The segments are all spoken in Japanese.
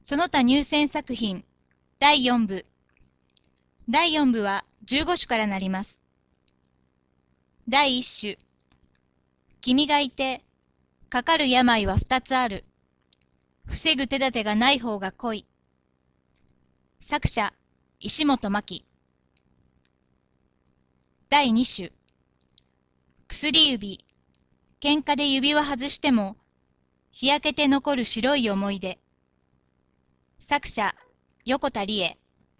その他入選作品第4部。第4部は15首からなります。第1首。君がいて、かかる病は2つある。防ぐ手立てがない方が濃い。作者、石本真希。第2首。薬指。喧嘩で指輪外しても、日焼けて残る白い思い出。作者、横田理恵。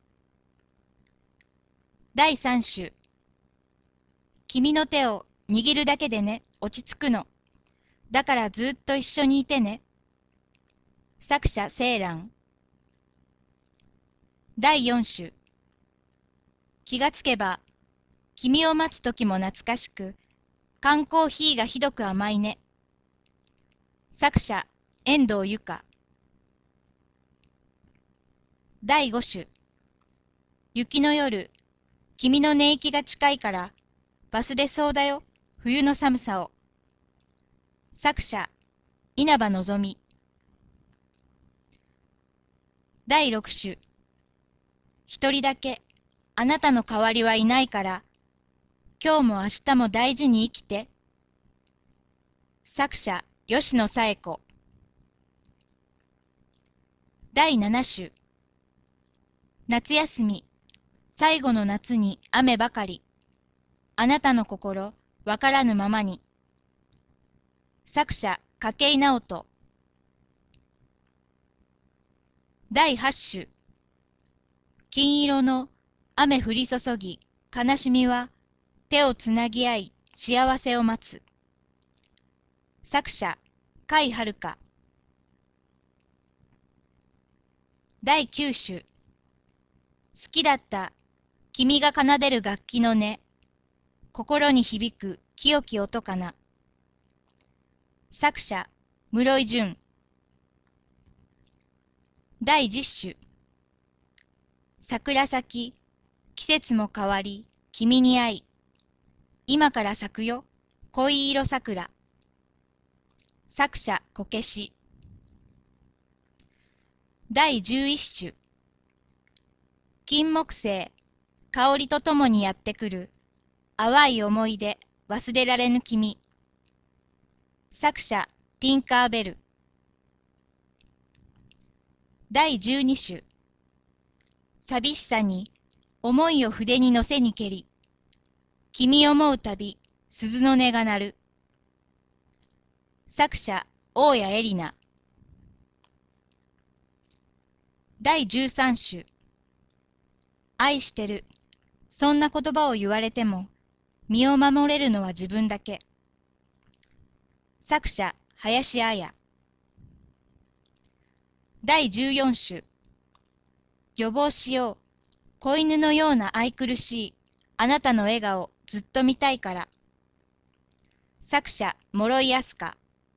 第3首。君の手を握るだけでね、落ち着くの。だからずっと一緒にいてね。作者、青蘭。第4首。気がつけば、君を待つ時も懐かしく、缶コーヒーがひどく甘いね。作者、遠藤由香。第5首。雪の夜、君の寝息が近いから、忘れそうだよ、冬の寒さを。作者、稲葉のぞみ。第6首。一人だけ、あなたの代わりはいないから、今日も明日も大事に生きて。作者、吉野紗恵子。第7首。夏休み、最後の夏に雨ばかり。あなたの心、わからぬままに。作者、筧直人。第8首。金色の雨降り注ぎ、悲しみは手をつなぎ合い、幸せを待つ。作者、甲斐遥香。第9首。好きだった君が奏でる楽器の音、心に響く清き音かな。作者、室井潤。第10首。桜咲き、季節も変わり、君に会い、今から咲くよ、恋色桜。作者、こけし。第11首。金木犀、香りとともにやってくる、淡い思い出、忘れられぬ君。作者、ティンカーベル。第12首。寂しさに、思いを筆に乗せにけり、君思うたび、鈴の音が鳴る。作者、大谷絵里奈。第13首。愛してる。そんな言葉を言われても、身を守れるのは自分だけ。作者、林彩。第14首。予防しよう。子犬のような愛くるしい、あなたの笑顔、ずっと見たいから。作者、諸井飛鳥。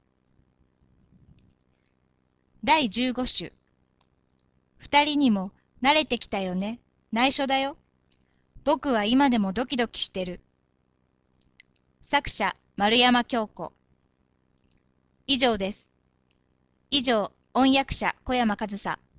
第15首。二人にも慣れてきたよね。内緒だよ。僕は今でもドキドキしてる。作者、丸山京子。以上です。以上、音訳者、小山和沙。